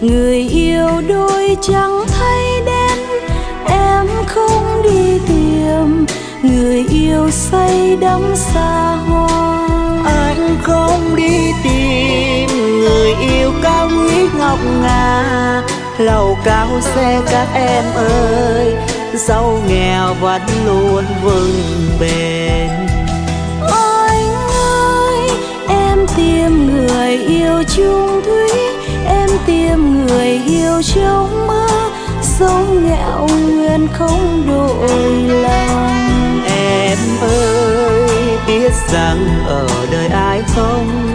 Người yêu đôi chẳng thấy đến, em không đi tìm. Người yêu say đắm xa hoa, anh không đi tìm. Người yêu cao quý ngọc ngà, lầu cao xe các em ơi, giàu nghèo vẫn luôn vững bền. Anh ơi, em tìm người yêu chung thủy, em tìm người yêu trong mơ, sống nghèo nguyên không đổi lòng. Em ơi, biết rằng ở đời ai không